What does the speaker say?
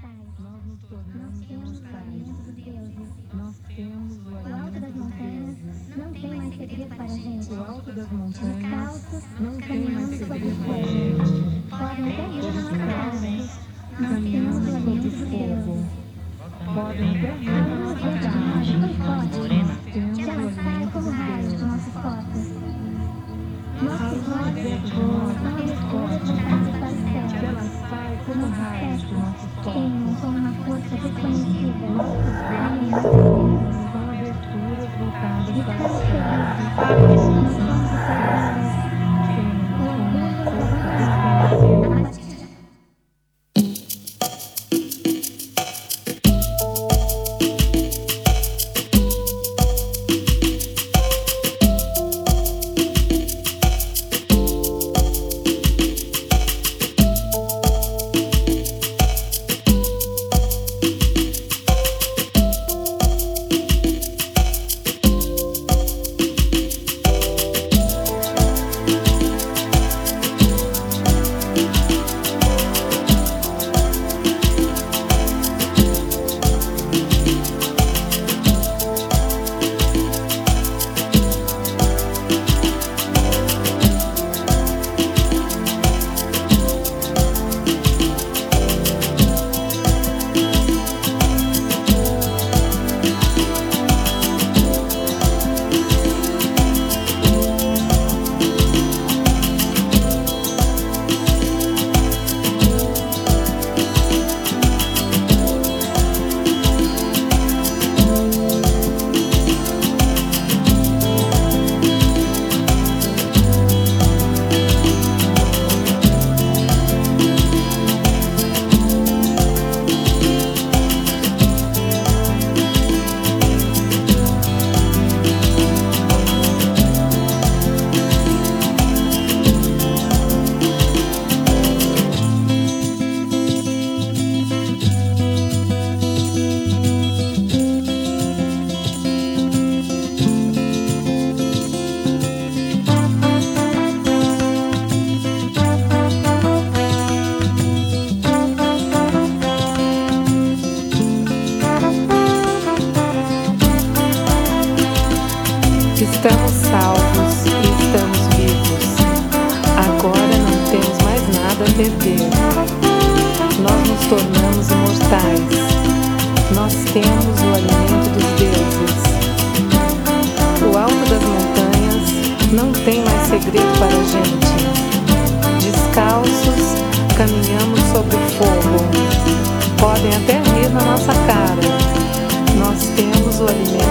Nós nos tornamos imortais. Nós temos o alimento dos deuses. Não tem mais segredo para a gente. O alto das montanhas Descalços, não tem mais caminhando sobre segredo o para a fogo. gente. Podem até rir na nossa cara. Nós Caminhamos temos o sobre alimento o dos fogo. deuses. Podem até rir A na luz nossa brilha de cara. nós tão forte Temos que o ela sai alimento como dos raios de deuses. nossos corpos. A Nossos luz olhos dentro de são nós é aberturas tão voltadas forte para o que céu. ela sai como raios de nossos Queimam corpos. com uma força desconhecida. Nossos Alimentos braços deles. são aberturas voltadas para o Estamos céu. felizes. Nós somos superiores. Temos O uma orgulho força desconhecida. desconhecida. Estamos salvos e estamos vivos. Agora não temos mais nada a perder. Nós nos tornamos imortais. Nós temos o alimento dos deuses. O alto das montanhas não tem mais segredo para a gente. Descalços, caminhamos sobre o fogo. Podem até rir na nossa cara. Nós temos o alimento